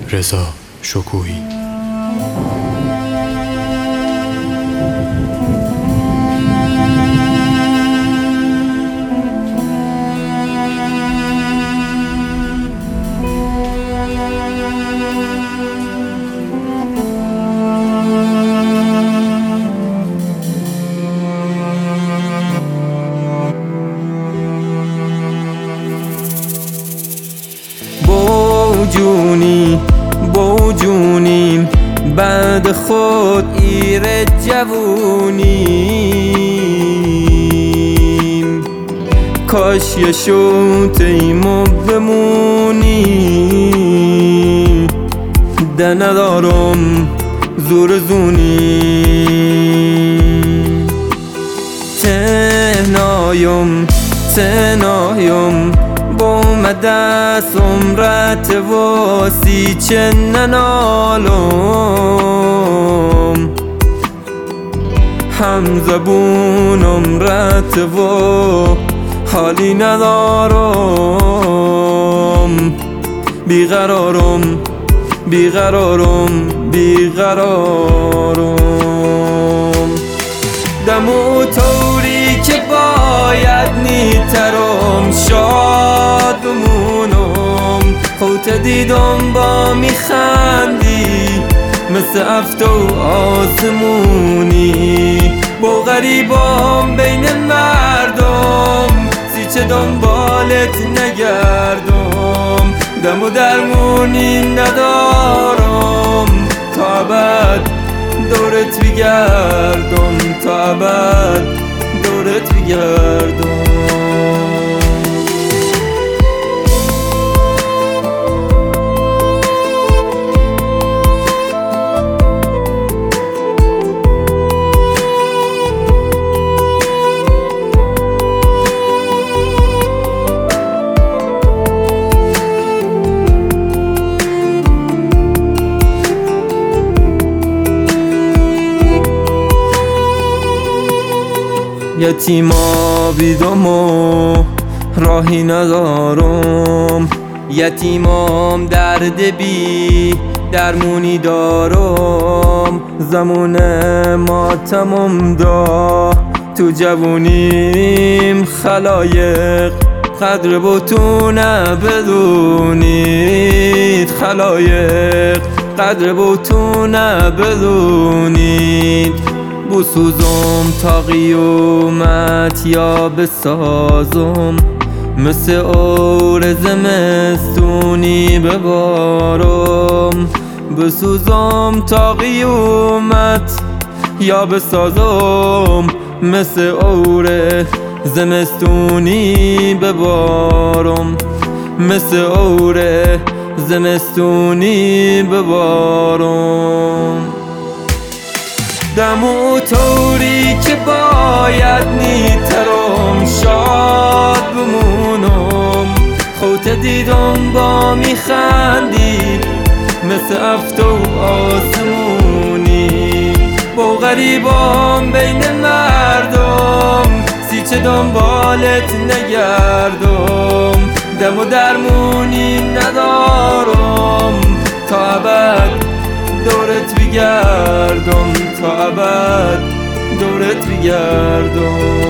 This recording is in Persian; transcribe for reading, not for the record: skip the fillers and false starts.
رضا شکوهی. بوجونیم بعد خود ایر جوونیم، کاش یه شوتیمو بمونی، ده ندارم زور زونی، تنایم بومده سمرت واسی چه ننالم، هم زبونم رت و حالی ندارم، بیقرارم دمو طوری که باید نیترم شاد بمونم، خوت دیدم با میخندی مثل افتو آسمونی، با غریبام بین مردم سیچه دنبالت نگردم، دم و درمونی ندارم تا ابد دورت بگردم، تا ابد دورت بگردم. یتیما بیدم و راهی ندارم، یتیمام درد بی درمونی دارم، زمان ماتمم دا تو جوونیم، خلایق قدر بتونه بدونید، خلایق قدر بتونه بدونید، بسوزم تا قیومت یا بسازم، مثل اور زمستونی ببارم، بسوزم تا قیومت یا بسازم، مثل اور زمستونی ببارم، مثل اور زمستونی ببارم. دمو طوری که باید نیترم شاد بمونم، خوت دیدم با میخندی مثل افتو آسمونی، با غریبام بین مردم سیچه دنبالت نگردم، دم و درمونی ندارم تا ابد دورت بگردم، تا ابد دورت بگردم.